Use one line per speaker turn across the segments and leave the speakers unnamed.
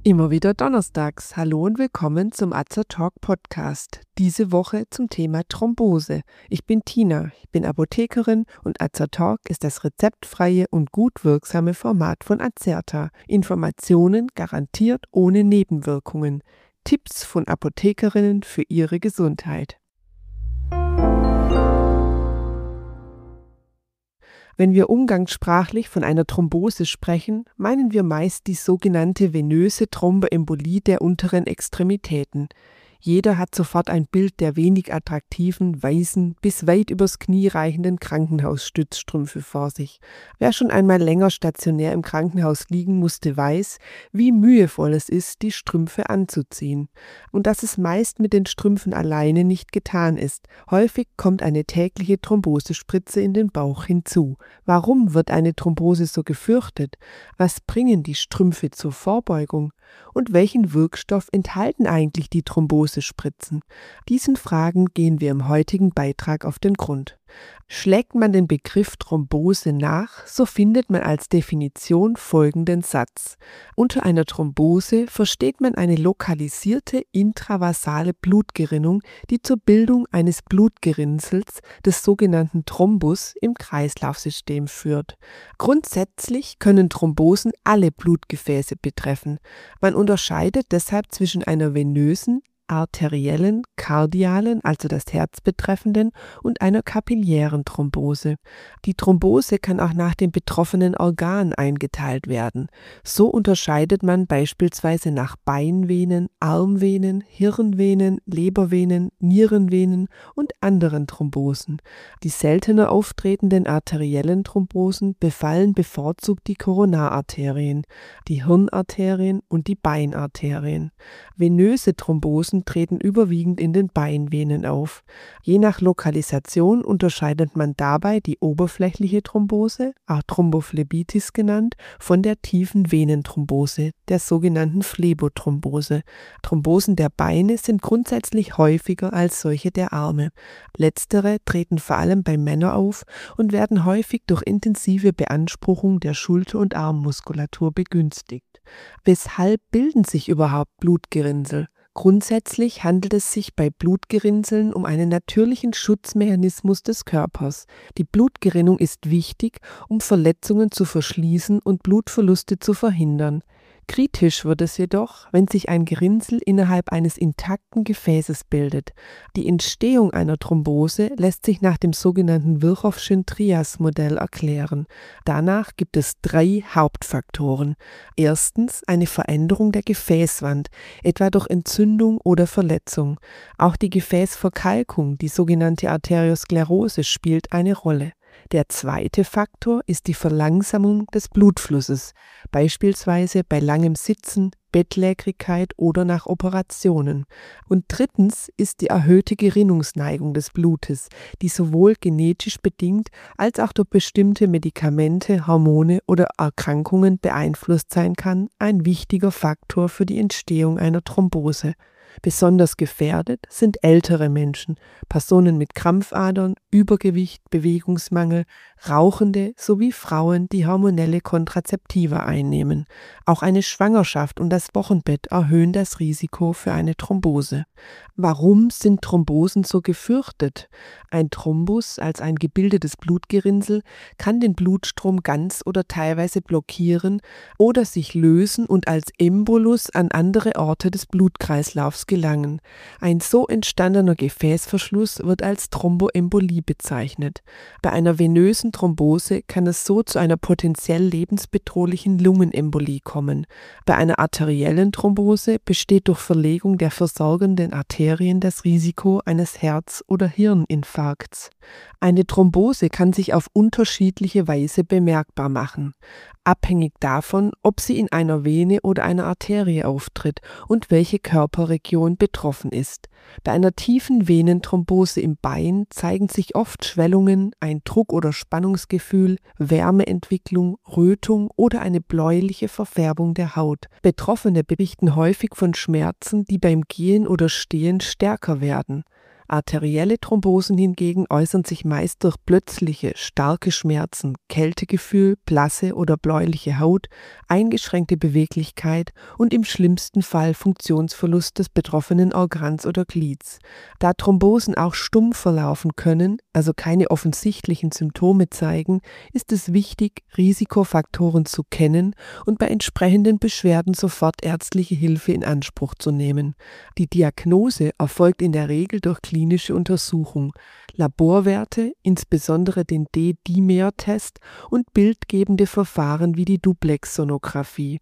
Immer wieder donnerstags. Hallo und willkommen zum Azertalk Podcast. Diese Woche zum Thema Thrombose. Ich bin Tina, ich bin Apothekerin und Azertalk ist das rezeptfreie und gut wirksame Format von Azerta. Informationen garantiert ohne Nebenwirkungen. Tipps von Apothekerinnen für ihre Gesundheit. Wenn wir umgangssprachlich von einer Thrombose sprechen, meinen wir meist die sogenannte venöse Thromboembolie der unteren Extremitäten. Jeder hat sofort ein Bild der wenig attraktiven, weißen, bis weit übers Knie reichenden Krankenhausstützstrümpfe vor sich. Wer schon einmal länger stationär im Krankenhaus liegen musste, weiß, wie mühevoll es ist, die Strümpfe anzuziehen. Und dass es meist mit den Strümpfen alleine nicht getan ist. Häufig kommt eine tägliche Thrombosespritze in den Bauch hinzu. Warum wird eine Thrombose so gefürchtet? Was bringen die Strümpfe zur Vorbeugung? Und welchen Wirkstoff enthalten eigentlich die Thrombosespritzen? Diesen Fragen gehen wir im heutigen Beitrag auf den Grund. Schlägt man den Begriff Thrombose nach, so findet man als Definition folgenden Satz. Unter einer Thrombose versteht man eine lokalisierte intravasale Blutgerinnung, die zur Bildung eines Blutgerinnsels, des sogenannten Thrombus, im Kreislaufsystem führt. Grundsätzlich können Thrombosen alle Blutgefäße betreffen. Man unterscheidet deshalb zwischen einer venösen, arteriellen, kardialen, also das Herz betreffenden, und einer kapillären Thrombose. Die Thrombose kann auch nach dem betroffenen Organ eingeteilt werden. So unterscheidet man beispielsweise nach Beinvenen, Armvenen, Hirnvenen, Lebervenen, Nierenvenen und anderen Thrombosen. Die seltener auftretenden arteriellen Thrombosen befallen bevorzugt die Koronararterien, die Hirnarterien und die Beinarterien. Venöse Thrombosen treten überwiegend in den Beinvenen auf. Je nach Lokalisation unterscheidet man dabei die oberflächliche Thrombose, auch Thrombophlebitis genannt, von der tiefen Venenthrombose, der sogenannten Phlebothrombose. Thrombosen der Beine sind grundsätzlich häufiger als solche der Arme. Letztere treten vor allem bei Männern auf und werden häufig durch intensive Beanspruchung der Schulter- und Armmuskulatur begünstigt. Weshalb bilden sich überhaupt Blutgerinnsel? Grundsätzlich handelt es sich bei Blutgerinnseln um einen natürlichen Schutzmechanismus des Körpers. Die Blutgerinnung ist wichtig, um Verletzungen zu verschließen und Blutverluste zu verhindern. Kritisch wird es jedoch, wenn sich ein Gerinnsel innerhalb eines intakten Gefäßes bildet. Die Entstehung einer Thrombose lässt sich nach dem sogenannten Virchowschen Trias-Modell erklären. Danach gibt es 3 Hauptfaktoren. Erstens eine Veränderung der Gefäßwand, etwa durch Entzündung oder Verletzung. Auch die Gefäßverkalkung, die sogenannte Arteriosklerose, spielt eine Rolle. Der zweite Faktor ist die Verlangsamung des Blutflusses, beispielsweise bei langem Sitzen, Bettlägerigkeit oder nach Operationen. Und drittens ist die erhöhte Gerinnungsneigung des Blutes, die sowohl genetisch bedingt als auch durch bestimmte Medikamente, Hormone oder Erkrankungen beeinflusst sein kann, ein wichtiger Faktor für die Entstehung einer Thrombose. Besonders gefährdet sind ältere Menschen, Personen mit Krampfadern, Übergewicht, Bewegungsmangel, Rauchende sowie Frauen, die hormonelle Kontrazeptiva einnehmen. Auch eine Schwangerschaft und das Wochenbett erhöhen das Risiko für eine Thrombose. Warum sind Thrombosen so gefürchtet? Ein Thrombus als ein gebildetes Blutgerinnsel kann den Blutstrom ganz oder teilweise blockieren oder sich lösen und als Embolus an andere Orte des Blutkreislaufs gelangen. Ein so entstandener Gefäßverschluss wird als Thromboembolie bezeichnet. Bei einer venösen Thrombose kann es so zu einer potenziell lebensbedrohlichen Lungenembolie kommen. Bei einer arteriellen Thrombose besteht durch Verlegung der versorgenden Arterien das Risiko eines Herz- oder Hirninfarkts. Eine Thrombose kann sich auf unterschiedliche Weise bemerkbar machen, abhängig davon, ob sie in einer Vene oder einer Arterie auftritt und welche Körperregion betroffen ist. Bei einer tiefen Venenthrombose im Bein zeigen sich oft Schwellungen, ein Druck- oder Spannungsgefühl, Wärmeentwicklung, Rötung oder eine bläuliche Verfärbung der Haut. Betroffene berichten häufig von Schmerzen, die beim Gehen oder Stehen stärker werden. Arterielle Thrombosen hingegen äußern sich meist durch plötzliche, starke Schmerzen, Kältegefühl, blasse oder bläuliche Haut, eingeschränkte Beweglichkeit und im schlimmsten Fall Funktionsverlust des betroffenen Organs oder Glieds. Da Thrombosen auch stumm verlaufen können, also keine offensichtlichen Symptome zeigen, ist es wichtig, Risikofaktoren zu kennen und bei entsprechenden Beschwerden sofort ärztliche Hilfe in Anspruch zu nehmen. Die Diagnose erfolgt in der Regel durch klinische Untersuchung, Laborwerte, insbesondere den D-Dimer-Test und bildgebende Verfahren wie die Duplex-Sonographie.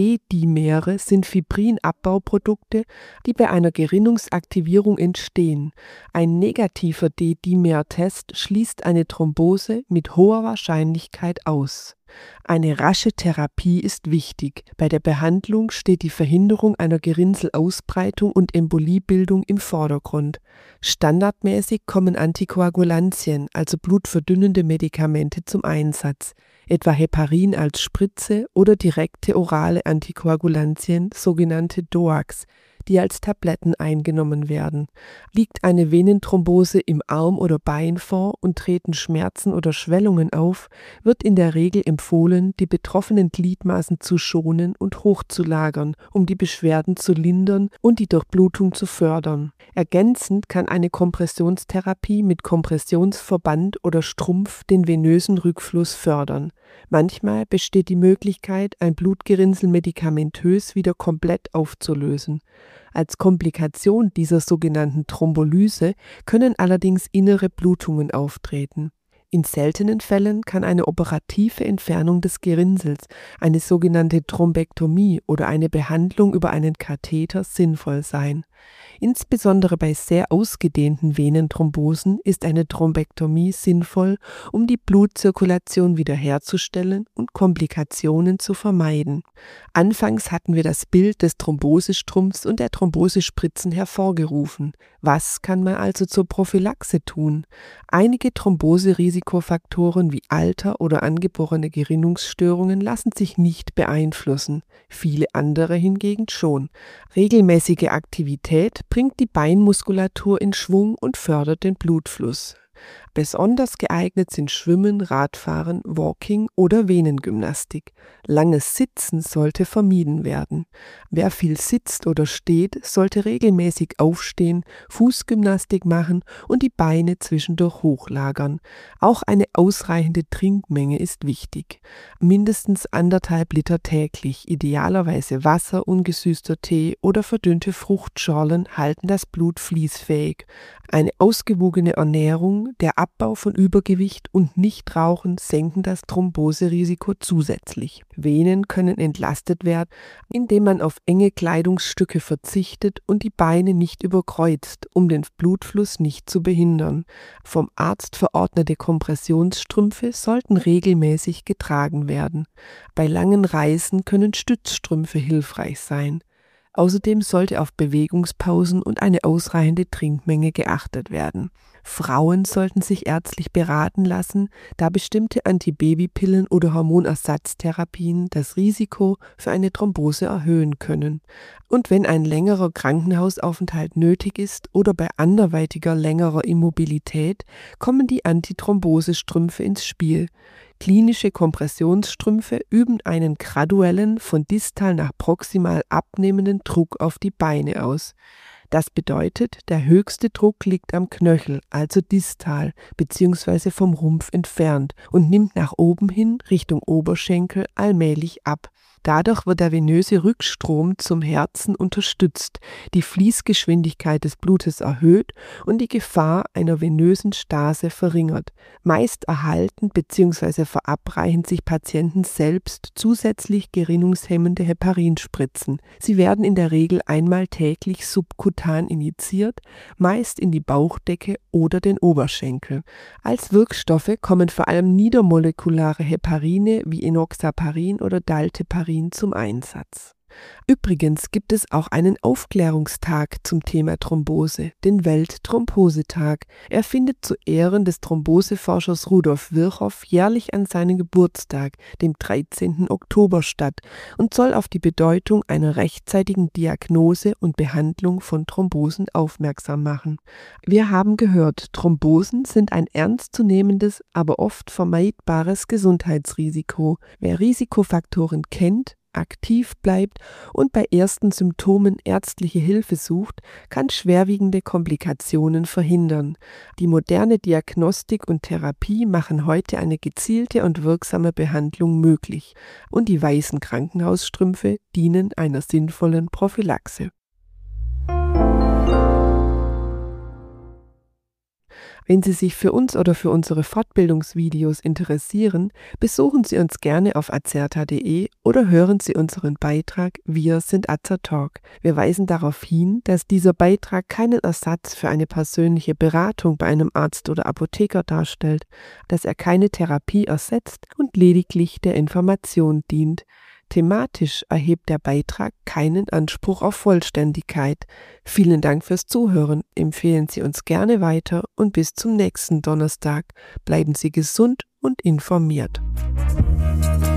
D-Dimere sind Fibrinabbauprodukte, die bei einer Gerinnungsaktivierung entstehen. Ein negativer D-Dimer-Test schließt eine Thrombose mit hoher Wahrscheinlichkeit aus. Eine rasche Therapie ist wichtig. Bei der Behandlung steht die Verhinderung einer Gerinnselausbreitung und Emboliebildung im Vordergrund. Standardmäßig kommen Antikoagulantien, also blutverdünnende Medikamente, zum Einsatz, etwa Heparin als Spritze oder direkte orale Antikoagulantien, sogenannte DOACs, die als Tabletten eingenommen werden. Liegt eine Venenthrombose im Arm oder Bein vor und treten Schmerzen oder Schwellungen auf, wird in der Regel empfohlen, die betroffenen Gliedmaßen zu schonen und hochzulagern, um die Beschwerden zu lindern und die Durchblutung zu fördern. Ergänzend kann eine Kompressionstherapie mit Kompressionsverband oder Strumpf den venösen Rückfluss fördern. Manchmal besteht die Möglichkeit, ein Blutgerinnsel medikamentös wieder komplett aufzulösen. Als Komplikation dieser sogenannten Thrombolyse können allerdings innere Blutungen auftreten. In seltenen Fällen kann eine operative Entfernung des Gerinnsels, eine sogenannte Thrombektomie oder eine Behandlung über einen Katheter sinnvoll sein. Insbesondere bei sehr ausgedehnten Venenthrombosen ist eine Thrombektomie sinnvoll, um die Blutzirkulation wiederherzustellen und Komplikationen zu vermeiden. Anfangs hatten wir das Bild des Thrombosestrumpfs und der Thrombosespritzen hervorgerufen. Was kann man also zur Prophylaxe tun? Einige Thromboserisikofaktoren wie Alter oder angeborene Gerinnungsstörungen lassen sich nicht beeinflussen, viele andere hingegen schon. Regelmäßige Aktivität bringt die Beinmuskulatur in Schwung und fördert den Blutfluss. Besonders geeignet sind Schwimmen, Radfahren, Walking oder Venengymnastik. Langes Sitzen sollte vermieden werden. Wer viel sitzt oder steht, sollte regelmäßig aufstehen, Fußgymnastik machen und die Beine zwischendurch hochlagern. Auch eine ausreichende Trinkmenge ist wichtig. Mindestens 1,5 Liter täglich, idealerweise Wasser, ungesüßter Tee oder verdünnte Fruchtschorlen halten das Blut fließfähig. Eine ausgewogene Ernährung, der Abbau von Übergewicht und Nichtrauchen senken das Thromboserisiko zusätzlich. Venen können entlastet werden, indem man auf enge Kleidungsstücke verzichtet und die Beine nicht überkreuzt, um den Blutfluss nicht zu behindern. Vom Arzt verordnete Kompressionsstrümpfe sollten regelmäßig getragen werden. Bei langen Reisen können Stützstrümpfe hilfreich sein. Außerdem sollte auf Bewegungspausen und eine ausreichende Trinkmenge geachtet werden. Frauen sollten sich ärztlich beraten lassen, da bestimmte Antibabypillen oder Hormonersatztherapien das Risiko für eine Thrombose erhöhen können. Und wenn ein längerer Krankenhausaufenthalt nötig ist oder bei anderweitiger längerer Immobilität, kommen die Antithrombosestrümpfe ins Spiel. Klinische Kompressionsstrümpfe üben einen graduellen, von distal nach proximal abnehmenden Druck auf die Beine aus. Das bedeutet, der höchste Druck liegt am Knöchel, also distal bzw. vom Rumpf entfernt und nimmt nach oben hin Richtung Oberschenkel allmählich ab. Dadurch wird der venöse Rückstrom zum Herzen unterstützt, die Fließgeschwindigkeit des Blutes erhöht und die Gefahr einer venösen Stase verringert. Meist erhalten bzw. verabreichen sich Patienten selbst zusätzlich gerinnungshemmende Heparinspritzen. Sie werden in der Regel einmal täglich subkutan injiziert, meist in die Bauchdecke oder den Oberschenkel. Als Wirkstoffe kommen vor allem niedermolekulare Heparine wie Enoxaparin oder Dalteparin zum Einsatz. Übrigens gibt es auch einen Aufklärungstag zum Thema Thrombose, den Weltthrombosetag. Er findet zu Ehren des Thromboseforschers Rudolf Virchow jährlich an seinem Geburtstag, dem 13. Oktober, statt und soll auf die Bedeutung einer rechtzeitigen Diagnose und Behandlung von Thrombosen aufmerksam machen. Wir haben gehört, Thrombosen sind ein ernstzunehmendes, aber oft vermeidbares Gesundheitsrisiko. Wer Risikofaktoren kennt, aktiv bleibt und bei ersten Symptomen ärztliche Hilfe sucht, kann schwerwiegende Komplikationen verhindern. Die moderne Diagnostik und Therapie machen heute eine gezielte und wirksame Behandlung möglich und die weißen Krankenhausstrümpfe dienen einer sinnvollen Prophylaxe. Wenn Sie sich für uns oder für unsere Fortbildungsvideos interessieren, besuchen Sie uns gerne auf azerta.de oder hören Sie unseren Beitrag Wir sind Azertalk. Wir weisen darauf hin, dass dieser Beitrag keinen Ersatz für eine persönliche Beratung bei einem Arzt oder Apotheker darstellt, dass er keine Therapie ersetzt und lediglich der Information dient. Thematisch erhebt der Beitrag keinen Anspruch auf Vollständigkeit. Vielen Dank fürs Zuhören, empfehlen Sie uns gerne weiter und bis zum nächsten Donnerstag. Bleiben Sie gesund und informiert.